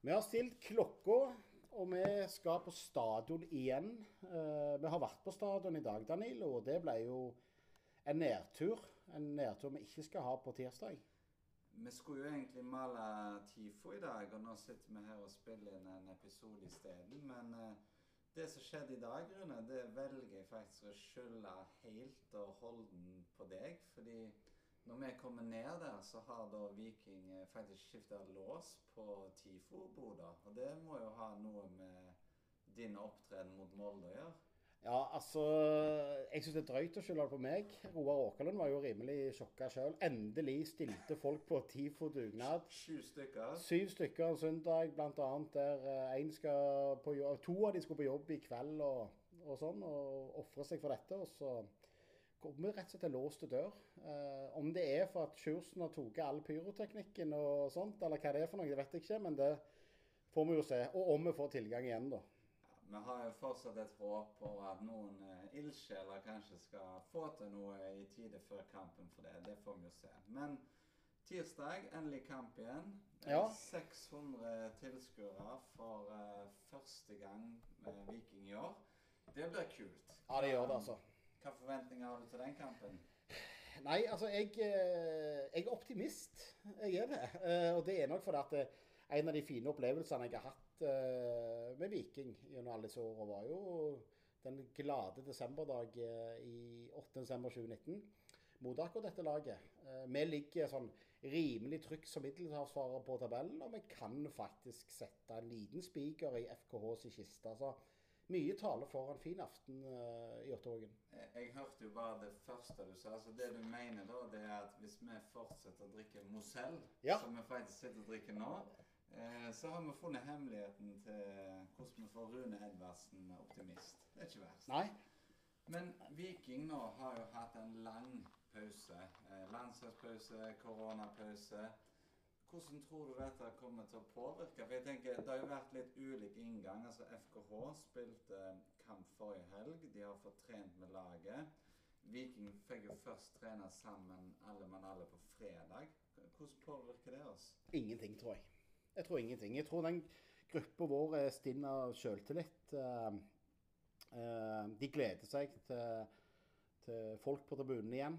Vi har stilt klokka, og vi skal på stadion igjen. Vi har vært på stadion i dag, Danilo, og det ble jo en nedtur. En nedtur vi ikke skal ha på tirsdag. Vi skulle jo egentlig male TIFO i dag, og nå sitter vi her og spiller inn en episode i stedet. Men det som skjedde i dag, Rune, det velger jeg faktisk å skylde helt og holden på deg. Fordi når vi kommer ned der, så har da Viking faktisk skiftet lås på TIFO-boda. Og det må jo ha noe med din opptreden mot Molde å gjøre. Ja, altså, jeg synes det er drøyt å skylde det på meg. Roar Åkerlund var jo rimelig sjokket selv. Endelig stilte folk på TIFO-dugnad. 7 stykker. 7 stykker en søndag, blant annet, der en skal på jobb, 2 av de skulle på jobb i kveld og sånn, og offre seg for dette, og så kommer vi rett og slett til låste dør. Om det er for at Sjursen har tatt all pyroteknikken og sånt, eller hva det er for noe, det vet jeg ikke, men det får vi jo se. Og om vi får tilgang igjen da. Vi har jo fortsatt et håp på at noen ildsjeler kanskje skal få til noe i tide før kampen for det. Det får vi jo se. Men tirsdag, endelig kamp igjen. Ja. 600 tilskuere for første gang med Viking i år. Det blir kult. Ja, det gjør det altså. Hva forventninger har du til den kampen? Nei, altså jeg er optimist. Jeg er det. Og det er nok fordi at en av de fine opplevelsene jeg har hatt med Viking gjennom alle disse årene var jo den glade desemberdag i 8. desember 2019 mot akkurat dette laget. Vi ligger sånn rimelig trykk som middelhavsfarer på tabellen, og vi kan faktisk sette en liten spiker i FKHs kiste. Så mye taler for en fin aften i Ottervågen. Jeg hørte jo bare det første du sa, så det du mener da, det er at hvis vi fortsetter å drikke Moselle, som vi faktisk sitter og drikker nå, så har vi funnet hemmeligheten til hvordan vi får Rune Edvardsen optimist. Det er ikke verst. Nei. Men Viking nå har jo hatt en lang pause. Landslagspause, koronapause. Hvordan tror du dette kommer til å påvirke? For jeg tenker, det har jo vært litt ulik inngang. Altså FKH spilte kamp forrige helg. De har fått trent med laget. Viking fikk jo først trene sammen alle på fredag. Hvordan påvirker det oss? Ingenting, tror jeg. Jeg tror ingenting. Jeg tror den gruppen vår er stinn av selvtillit. De gleder seg til folk på tribunen igjen.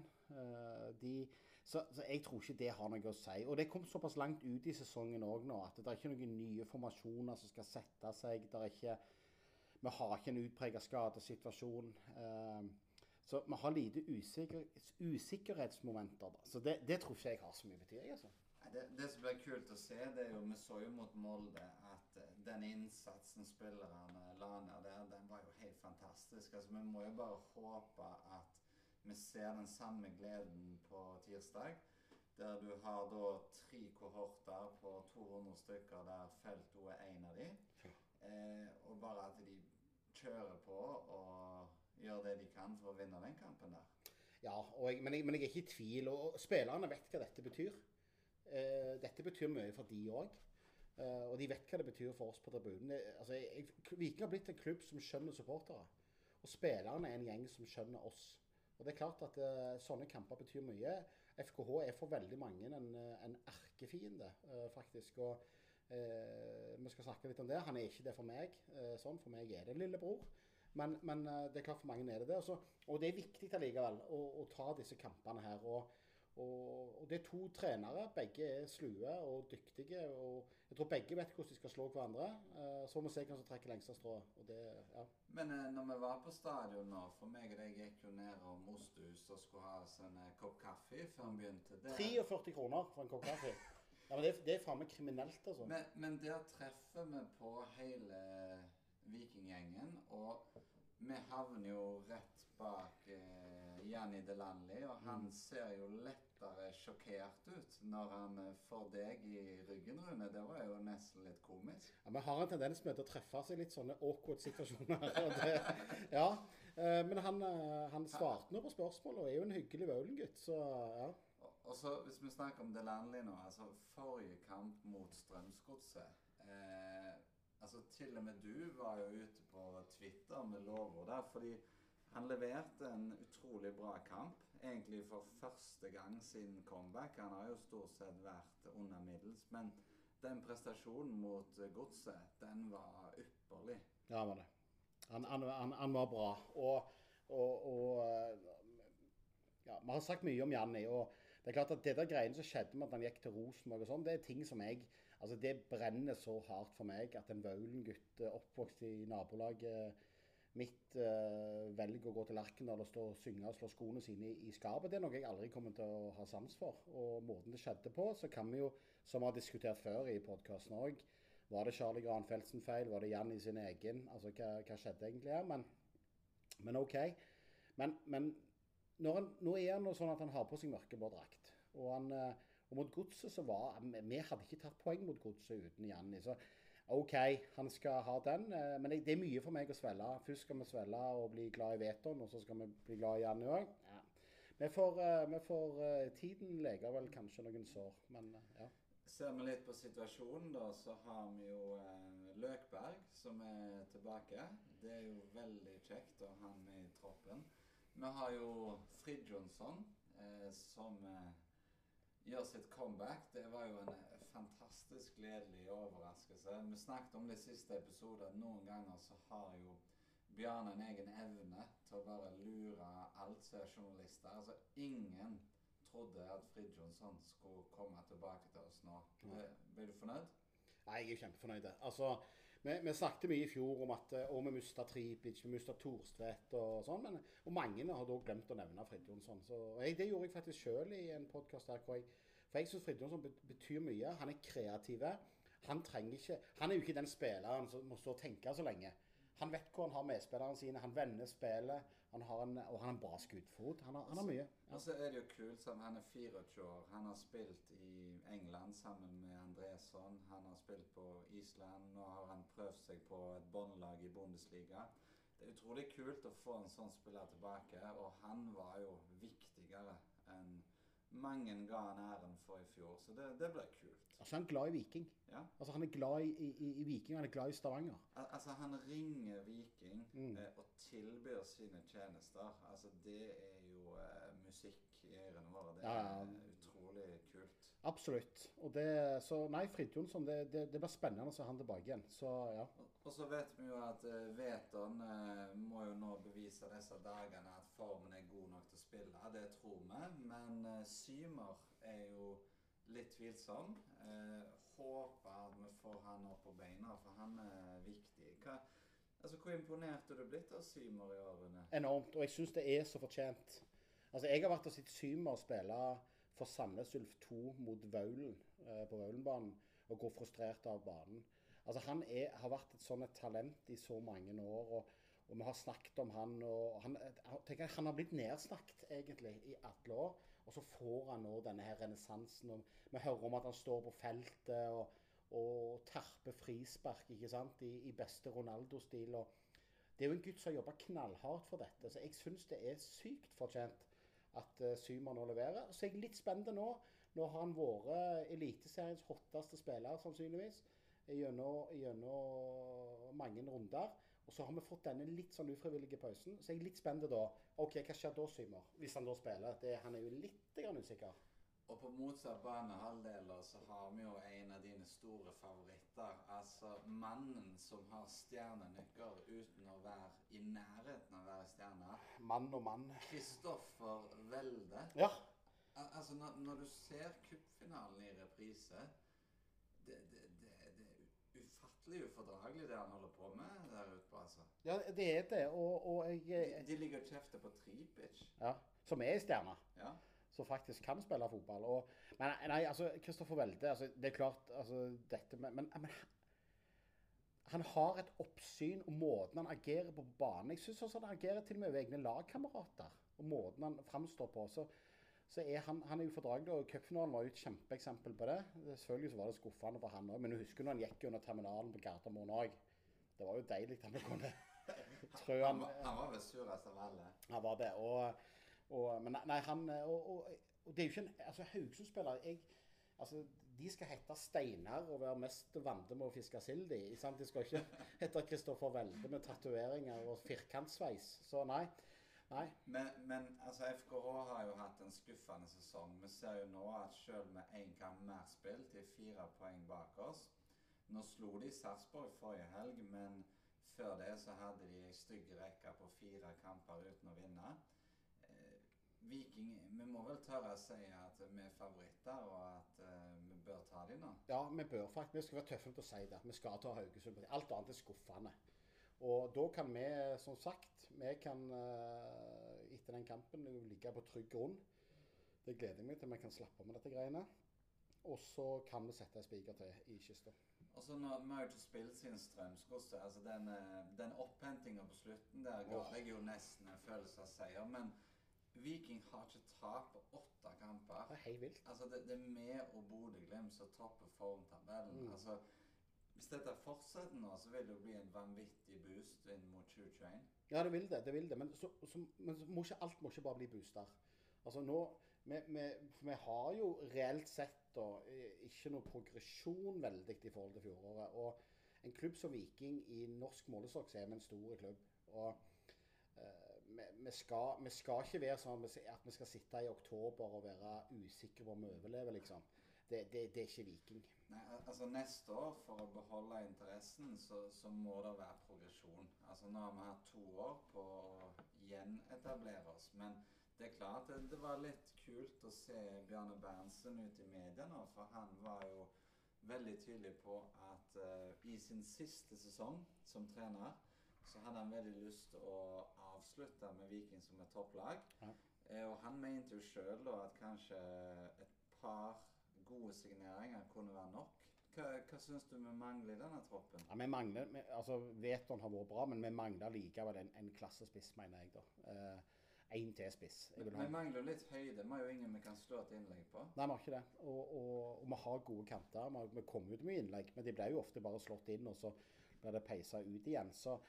Så jeg tror ikke det har noe å si. Og det kom såpass langt ut i sesongen også nå, at det er ikke noen nye formasjoner som skal sette seg. Vi har ikke en utpreget skadesituasjon. Så vi har lite usikkerhetsmomenter. Da. Så det tror ikke jeg har så mye betydning, altså. Det som blir kult å se, det er jo, vi så jo mot Molde at den innsatsen spillerne la ned der, den var jo helt fantastisk. Altså, vi må jo bare håpe at vi ser den samme gleden på tirsdag, der du har da 3 kohorter på 200 stykker, der Felto er en av de. Og bare at de kjører på og gjør det de kan for å vinne den kampen der. Ja, men jeg er ikke i tvil, og spillerne vet hva dette betyr. Dette betyr mye for de også, og de vet hva det betyr for oss på tribunen. Altså, Viking har blitt en klubb som skjønner supportere, og spillerne er en gjeng som skjønner oss. Og det er klart at sånne kamper betyr mye. FKH er for veldig mange en erkefiende, faktisk, og vi skal snakke litt om det. Han er ikke det for meg, for meg er det lillebror. Men det er klart for mange er det. Og det er viktig allikevel å ta disse kampene her, og det er 2 trenere, begge er slue og dyktige, og jeg tror begge vet hvordan de skal slå hverandre, så må vi se hvem som trekker lengste strå. Ja. Men når vi var på stadion nå, for meg og deg gikk jo ned om Mosthus og skulle ha en kopp kaffe før vi begynte. 43 kroner for en kopp kaffe. Ja, men det er faen meg kriminelt, altså. Men der treffer vi på hele Vikinggjengen, og vi havner jo rett bak Janni Delanley, og han ser jo lettere sjokkert ut når han får deg i ryggen, Rune. Det var jo nesten litt komisk. Ja, vi har en tendens med å treffe seg litt sånne awkward situasjoner. Men han svarte nå på spørsmål, og er jo en hyggelig Vølen-gutt, så ja. Og så, hvis vi snakker om Delanley nå, altså forrige kamp mot Strømsgodset, altså til og med du var jo ute på Twitter med lover der, fordi han leverte en utrolig bra kamp, egentlig for første gang siden comeback. Han har jo stort sett vært under middels, men den prestasjonen mot Godset, den var ypperlig. Ja, han var det. Han var bra. Og ja, vi har sagt mye om Janni, og det er klart at det der greiene som skjedde med at han gikk til Rosenborg og sånn, det er ting som altså det brenner så hardt for meg at en Vaulen-gutt oppvokst i nabolaget mitt velger å gå til Lerkendal og stå og synge og slå skoene sine i skapet. Det er noe jeg aldri kommer til å ha sans for. Og måten det skjedde på, så kan vi jo, som vi har diskutert før i podcasten også, var det Charlie Granfeldsen feil? Var det Janni sin egen? Altså, hva skjedde egentlig her? Men ok. Men nå er han sånn at han har på seg mørkeblå drakt. Og mot Godset så vi hadde ikke tatt poeng mot Godset uten Janni. Så ok, han skal ha den, men det er mye for meg å svelle. Først skal vi svelle og bli glad i Veton, og så skal vi bli glad i Janni også. Ja. Vi får tiden leger vel kanskje noen sår, men ja. Ser vi litt på situasjonen da, så har vi jo Løkberg som er tilbake. Det er jo veldig kjekt å ha han med i troppen. Vi har jo Fridtjonsson som gjør sitt comeback. Det var jo en fantastisk gledelig overraskelse. Vi snakket om det i siste episode, at noen ganger så har jo Bjarne en egen evne til å bare lure alt som er journalister. Altså ingen trodde at Fridtjonsson skulle komme tilbake til oss nå. Ble du fornøyd? Nei, jeg er kjempefornøyd. Altså, vi snakket mye i fjor om at vi mistet Tripic, vi mistet Thorstvedt og sånn, og mange har da glemt å nevne Fridtjonsson. Det gjorde jeg faktisk selv i en podcast her, for jeg synes Fridtjonsson betyr mye. Han er kreativ. Han er jo ikke den spilleren som må stå og tenke så lenge. Han vet hvor han har medspillerne sine, han vender spillet, og han har en bra skuddfot. Han har mye. Ja. Og så er det jo kult, han er 24 år, han har spilt i England sammen med Andresson, han har spilt på Island, nå har han prøvd seg på et båndlag i Bundesliga. Det er utrolig kult å få en sånn spiller tilbake, og han var jo viktigere enn mange ga han æren for i fjor, så det ble kult. Altså han er glad i Viking. Ja. Altså han er glad i Viking, han er glad i Stavanger. Altså han ringer Viking og tilbyr sine tjenester. Altså det er jo musikk i ørene våre. Det er utrolig kult. Absolutt. Så nei, Fridtjonsson, det blir spennende å se han tilbake igjen. Så ja. Og så vet vi jo at Veton må jo nå bevise disse dagene at formen er god nok til å spille. Det tror vi, men Symer er jo litt tvilsom. Håper at vi får han opp på beina, for han er viktig. Hvor imponert er du blitt av Symer i årene? Enormt, og jeg synes det er så fortjent. Altså jeg har vært og sett Symer spille for Sandnes Ulf 2 mot Vaulen på Vaulenbanen, og gå frustrert av banen. Altså han har vært et sånt talent i så mange år, og vi har snakket om han, og han har blitt nedsnakket egentlig i 18 år, og så får han nå denne her renessansen, og vi hører om at han står på feltet og terper frispark, ikke sant, i beste Ronaldo-stil, og det er jo en gutt som har jobbet knallhardt for dette, så jeg synes det er sykt fortjent at Symer nå leverer. Så jeg er litt spennende nå har han vært eliteseriens hotteste spiller sannsynligvis, gjennom mange runder, og så har vi fått denne litt sånn ufrivillige pausen, så jeg er litt spennende da. Ok, hva skjer da, Symer, hvis han da spiller? Han er jo litt usikker. Og på motsatt banehalvdeler så har vi jo en av dine store favoritter, altså mannen som har stjernenykker uten å være i nærheten av å være stjerne. Mann og mann. Kristoffer Welde. Ja. Altså når du ser cupfinalen i reprise, det er ufattelig ufordragelig det han holder på med der ute på, altså. Ja, det er det, og jeg... De ligger og kjefter på Tripic. Ja, som er stjerne. Ja. Som faktisk kan spille fotball. Men nei, altså, Kristoffer Welde, altså, det er klart, altså, dette, men han har et oppsyn, og måten han agerer på banen. Jeg synes også han agerer til og med ved egne lagkamerater, og måten han fremstår på, så er han er ufordragelig, og cupfinalen var jo et kjempeeksempel på det. Selvfølgelig så var det skuffende for han også, men du husker når han gikk under terminalen på Gardermoen også. Det var jo deilig at han kunne trø han. Han var vel surest av alle. Han var det, men nei, og det er jo ikke en, altså Haugesund-spiller, altså de skal hette Steinar og være mest vante med å fiske sild i, sant? De skal ikke hette Kristoffer Welde med tatoveringer og firkantsveis, så nei. Nei. Men altså, FKH har jo hatt en skuffende sesong. Vi ser jo nå at selv med én kamp mer spilt, de er 4 poeng bak oss. Nå slo de Sarpsborg forrige helg, men før det så hadde de en stygg rekke på 4 kamper uten å vinne. Viking, vi må vel tørre å si at vi er favoritter, og at vi bør ta dem nå? Ja, vi bør faktisk. Vi skal være tøffe til å si det. Vi skal ta Haugesund. Alt annet er skuffende. Og da kan vi, som sagt, etter den kampen ligge på trygg grunn. Det gleder jeg meg til. Vi kan slappe med dette greiene. Og så kan vi sette en spiker til i kista. Og så når vi har ikke spilt sin Strømsgodset, altså den opphentingen på slutten der ga jeg jo nesten en følelse av seier, men Viking har ikke tapt på 8 kamper. Det er helt vilt. Altså det er med og Bodø/Glimt som topper formtabellen. Altså, hvis dette fortsetter nå, så vil det jo bli en vanvittig boost inn mot 2021. Ja, det vil det. Men alt må ikke bare bli booster. Altså nå, vi har jo reelt sett da, ikke noe progresjon veldig i forhold til fjoråret. Og en klubb som Viking i norsk målestokk så er vi en stor klubb. Og vi skal ikke være sånn at vi skal sitte i oktober og være usikre på om vi overlever, liksom. Det er ikke Viking. Nei, altså neste år, for å beholde interessen, så må det være progresjon. Altså nå har vi hatt 2 år på å gjenetablere oss, men det er klart det var litt kult å se Bjarne Berntsen ute i media nå, for han var jo veldig tydelig på at i sin siste sesong som trener, så hadde han veldig lyst til å avslutte med Viking som et topplag. Ja. Og han mente jo selv da at kanskje et par gode signeringer kunne være nok. Hva synes du vi mangler i denne troppen? Ja, vi mangler, altså Veton har vært bra, men vi mangler likevel en klassespiss, mener jeg da. En til spiss. Vi mangler jo litt høyde. Vi har jo ingen vi kan slå et innlegg på. Nei, vi har ikke det. Og vi har gode kanter. Vi kommer ut med innlegg, men de ble jo ofte bare slått inn, og så blir det peisa ut igjen.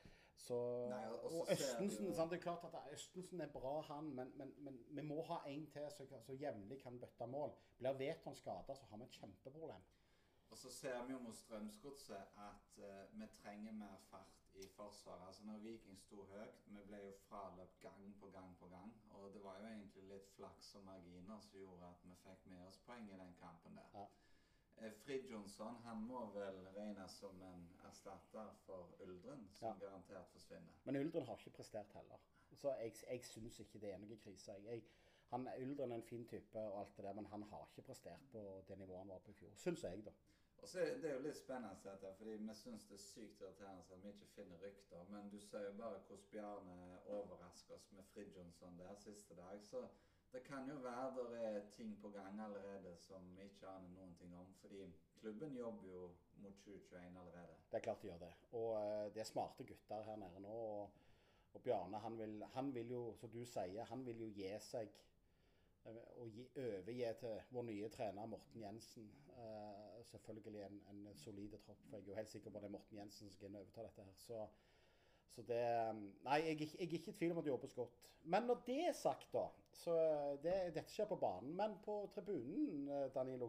Nei, og Østensen, sant, det er klart at Østensen er bra, han, men vi må ha en til så jevnlig kan bøtte mål. Blir Veton skadet, så har vi et kjempeproblem. Og så ser vi jo mot Strømsgodset at vi trenger mer fart i forsvaret. Altså når Viking sto høyt, vi ble jo fraløpt gang på gang. Og det var jo egentlig litt flaks og marginer som gjorde at vi fikk med oss poeng i den kampen der. Ja. Fridtjonsson, han må vel regnes som en erstatter for Uldren, som garantert forsvinner. Men Uldren har ikke prestert heller. Så jeg synes ikke det er noen krise. Uldren er en fin type og alt det der, men han har ikke prestert på det nivået han var på i fjor, synes jeg da. Og så er det jo litt spennende dette, fordi vi synes det er sykt irriterende at vi ikke finner rykter, men du ser jo bare hvordan Bjarne overrasker oss med Fridtjonsson der siste dag, så det kan jo være der er ting på gang allerede som vi ikke aner noen ting om, fordi klubben jobber jo mot 2021 allerede. Det er klart de gjør det, og det er smarte gutter her nede nå, og Bjarne, han vil jo, som du sier, han vil jo gi seg og overgi til vår nye trener Morten Jensen. Selvfølgelig en solide tropp, for jeg er jo helt sikker på at det er Morten Jensen som skal overta dette her. Så det, nei, jeg er ikke i tvil om at det jobbes godt. Men når det er sagt da, så dette skjer på banen, men på tribunen, Danilo,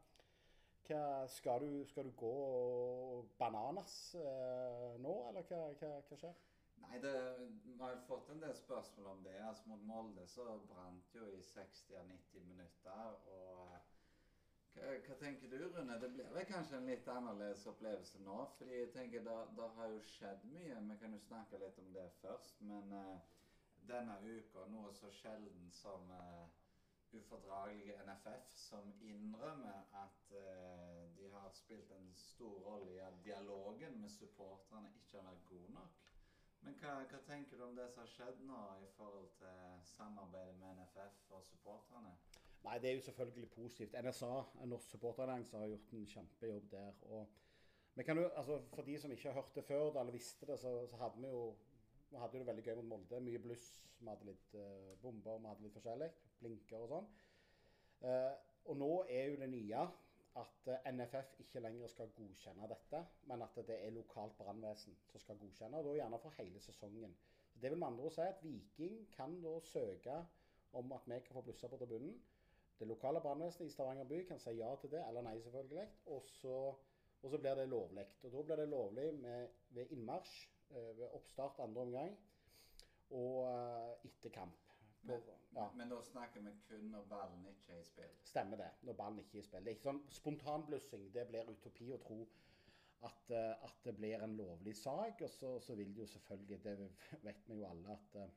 skal du gå bananas nå, eller hva skjer? Nei, vi har jo fått en del spørsmål om det. Altså mot Molde så brant jo i 60-90 minutter, og hva tenker du, Rune? Det blir vel kanskje en litt annerledes opplevelse nå, fordi jeg tenker det har jo skjedd mye. Vi kan jo snakke litt om det først, men denne uka noe så sjelden som ufordragelige NFF, som innrømmer at de har spilt en stor rolle i at dialogen med supporterne ikke har vært god nok. Men hva tenker du om det som har skjedd nå i forhold til samarbeidet med NFF og supporterne? Nei, det er jo selvfølgelig positivt. NSA, Norsk Supporterallianse, har gjort en kjempejobb der. Og vi kan jo, altså for de som ikke har hørt det før, eller visste det, så hadde vi hadde jo det veldig gøy mot Molde. Mye bluss, vi hadde litt bomber, vi hadde litt forskjellig, blinker og sånn. Og nå er jo det nye at NFF ikke lenger skal godkjenne dette, men at det er lokalt brannvesen som skal godkjenne, og da gjerne for hele sesongen. Så det vil med andre ord si at Viking kan da søke om at vi kan få blusser på tribunen. Det lokale brannvesenet i Stavanger by kan si ja til det, eller nei selvfølgelig, og så blir det lovlig. Og da blir det lovlig ved innmarsj, ved oppstart andre omgang. og etter kamp. Men da snakker vi kun når ballen ikke er i spill. Stemmer det, når ballen ikke er i spill. Det er ikke sånn spontanblussing, det blir utopi å tro at det blir en lovlig sak, og så vil det jo selvfølgelig, det vet vi jo alle,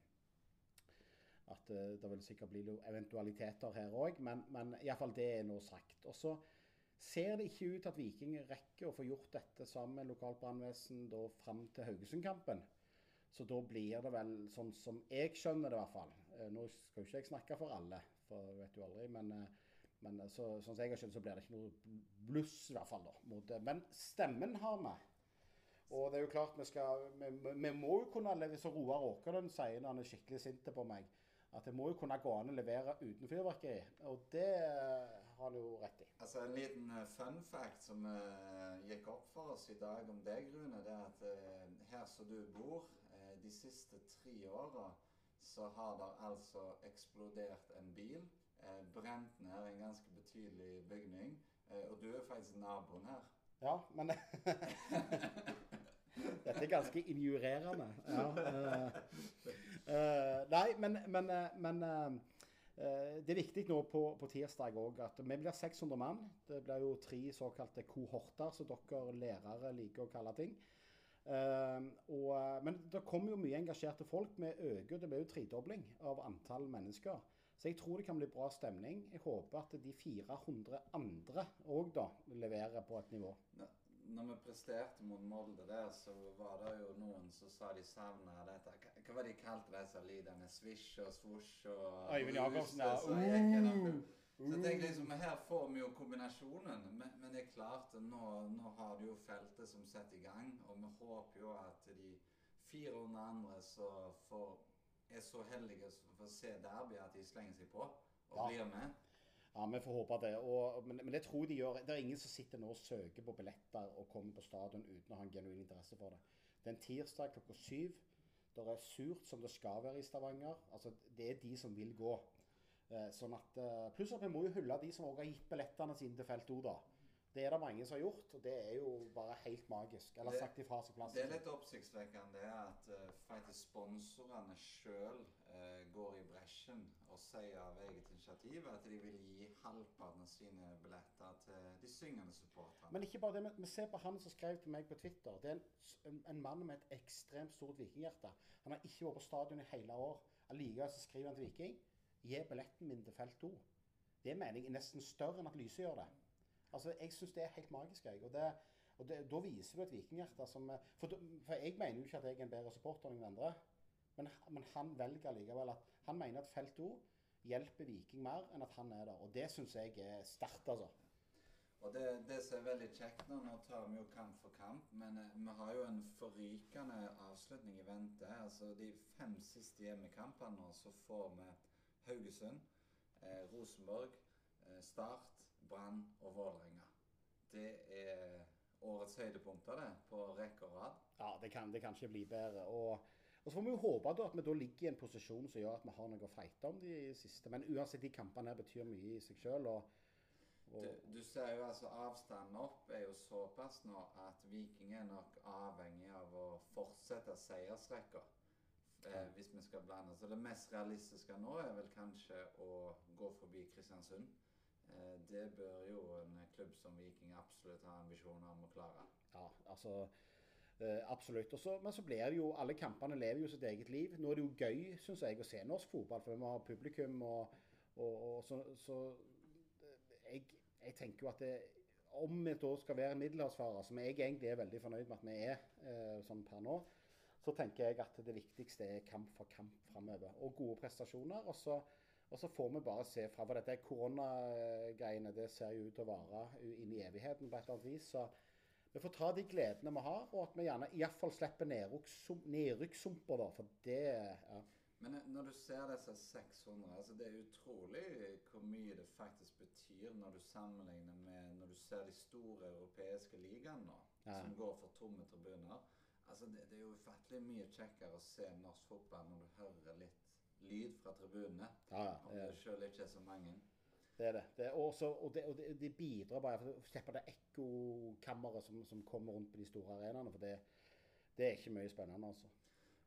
at det vil sikkert bli eventualiteter her også, men i hvert fall det er nå sagt. Og så ser det ikke ut at Viking rekker å få gjort dette sammen med lokalt brannvesen da frem til Haugesund-kampen. Så da blir det vel sånn som jeg skjønner det i hvert fall. Nå skal jo ikke jeg snakke for alle, for vet du aldri, men sånn som jeg har skjønt så blir det ikke noe bluss i hvert fall da. Men stemmen har vi. Og det er jo klart vi må jo kunne leve, så Roar Åkerlund sier når han er skikkelig sinte på meg, at det må jo kunne gå an å levere uten fyrverkeri, og det har han jo rett i. Altså en liten fun fact som gikk opp for oss i dag om deg, Rune, det er at her som du bor, de siste 3 årene, så har det altså eksplodert en bil, brent ned en ganske betydelig bygning, og du er faktisk naboen her. Ja, men dette er ganske injurerende. Ja, nei, men det er viktig nå på tirsdag også, at vi blir 600 mann. Det blir jo 3 såkalte kohorter, så dere lærere liker å kalle ting. Men det kommer jo mye engasjerte folk med øke, det blir jo 3-dobling av antall mennesker. Så jeg tror det kan bli bra stemning. Jeg håper at de 400 andre også da leverer på et nivå. Når vi presterte mot Molde der, så var det jo noen som sa de savnet dette. Hva var de kalte disse lydene? Swish og swoosh og... Øyvind Jakobsen, ja. Så jeg tenker liksom, her får vi jo kombinasjonen, men det er klart, nå har du jo feltet som setter i gang, og vi håper jo at de 400 andre er så heldige for å se derby at de slenger seg på og blir med. Ja, vi får håpe det, men det tror de gjør. Det er ingen som sitter nå og søker på billetter og kommer på stadion uten å ha en genuin interesse for det. Det er en tirsdag klokka 7, det er surt som det skal være i Stavanger, altså det er de som vil gå. Sånn at, pluss at vi må jo hylle de som også har gitt billettene sine til felt O da. Det er det mange som har gjort, og det er jo bare helt magisk. Eller sagt ifra seg plassen. Det er litt oppsiktsvekkende at faktisk sponsorene selv går i bresjen og sier av eget initiativ at de vil gi halvparten av sine billetter til de syngende supporterne. Men ikke bare det, vi ser på han som skrev til meg på Twitter. Det er en mann med et ekstremt stort vikinghjerte. Han har ikke vært på stadion i hele år. Allikevel så skriver han til Viking: gi billetten min til felt O. Det mener jeg er nesten større enn at Lyse gjør det. Altså, jeg synes det er helt magisk, jeg. Og da viser du et vikinghjerte som... For jeg mener jo ikke at jeg er en bedre supporter enn andre, men han velger likevel at han mener at felt O hjelper Viking mer enn at han er der. Og det synes jeg er sterkt, altså. Og det som er veldig kjekt nå tar vi jo kamp for kamp, men vi har jo en forrykende avslutning i vente. Altså, de 5 siste hjemmekampene nå, så får vi Haugesund, Rosenborg, Start, Brann og Vålerenga. Det er årets høydepunkter det, på rekke og rad. Ja, det kan ikke bli bedre. Og så får vi jo håpe da, at vi da ligger i en posisjon som gjør at vi har noe å fighte om de siste. Men uansett, de kampene her betyr mye i seg selv. Du ser jo altså avstanden opp er jo såpass nå at Viking er nok avhengig av å fortsette seiersrekka. Hvis vi skal blande. Så det mest realistiske nå er vel kanskje å gå forbi Kristiansund. Det bør jo en klubb som Viking absolutt ha ambisjoner om å klare. Ja, altså absolutt. Men så blir det jo, alle kampene lever jo sitt eget liv. Nå er det jo gøy, synes jeg, å se norsk fotball, for vi må ha publikum, og så jeg tenker jo at om vi da skal være en middelhavsfarer, som jeg egentlig er veldig fornøyd med at vi er sånn per nå, så tenker jeg at det viktigste er kamp for kamp fremover, og gode prestasjoner, og så får vi bare se fra, for dette koronagreiene, det ser jo ut til å vare inn i evigheten på et eller annet vis, så vi får ta de gledene vi har, og at vi gjerne i hvert fall slipper nedrykkssumper da, for det, ja. Men når du ser disse 600, altså det er utrolig hvor mye det faktisk betyr når du sammenligner med, når du ser de store europeiske ligaene nå, som går for tomme tribuner. Altså det er jo ufattelig mye kjekkere å se norsk fotball når du hører litt lyd fra tribunene. Om det selv ikke er så mange. Det er det. Og det bidrar bare for å slippe det ekkokammeret som kommer rundt på de store arenaene, for det er ikke mye spennende, altså.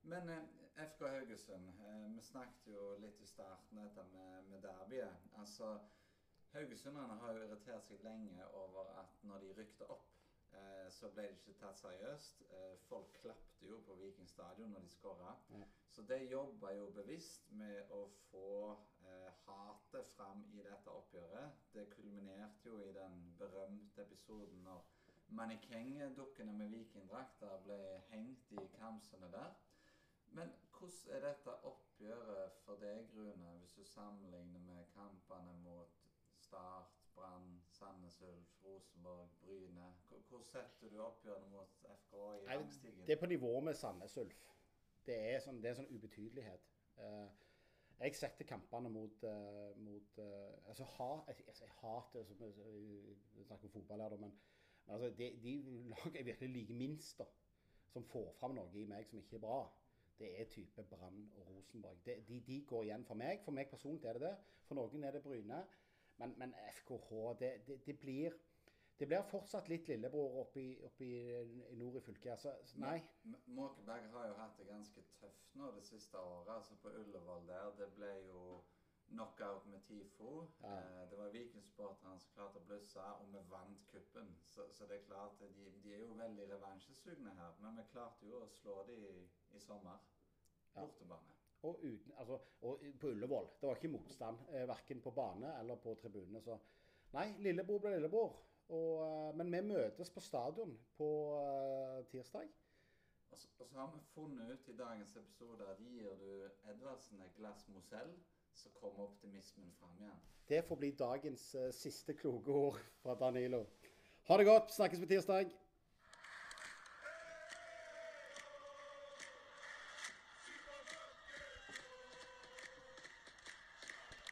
Men FK Haugesund, vi snakket jo litt i starten dette med derbyet. Altså, Haugesunderne har jo irritert seg lenge over at når de rykte opp, så ble de ikke tatt seriøst. Folk klappte jo på Viking Stadion når de skåret. Ja. Så de jobbet jo bevisst med å få hatet fram i dette oppgjøret. Det kulminerte jo i den berømte episoden når Mannekeng-dukkene med Viking-drakter ble hengt i kamsene der. Men hvordan er dette oppgjøret for deg, Rune, hvis du sammenligner med kampene mot Start, Brann, Sandnes Ulf, Rosenborg, Bryne? Hvor setter du oppgjørene mot FK i rangstigen? Det er på nivå med Sandnes Ulf. Det er sånn ubetydelighet. Jeg setter kampene mot jeg hater, vi snakker om fotball her, men altså, de lager jeg virkelig liker minst, da, som får fram noe i meg som ikke er bra. Det er type Brann og Rosenborg. De går igjen for meg. For meg personlig er det det. For noen er det Bryne. Men FKH, det blir fortsatt litt lillebror oppe i nord i fylket. Altså, nei. Måkeberg har jo hatt det ganske tøft nå det siste året. Altså på Ullevål der, det ble jo knockout med Tifo. Ja. Det var Vikingsporterne som klarte å blusse, og vi vant kuppen. Så det er klart, de er jo veldig revansjesugne her. Men vi klarte jo å slå de i sommer. Bortebane. Og på Ullevål. Det var ikke motstand, hverken på bane eller på tribunene. Så nei, lillebror ble lillebror. Men vi møtes på stadion på tirsdag. Og så har vi funnet ut i dagens episode at gir du Edvardsen et glass Moselle, så kommer optimismen frem igjen. Det får bli dagens siste kloke ord fra Danilo. Ha det godt, snakkes på tirsdag.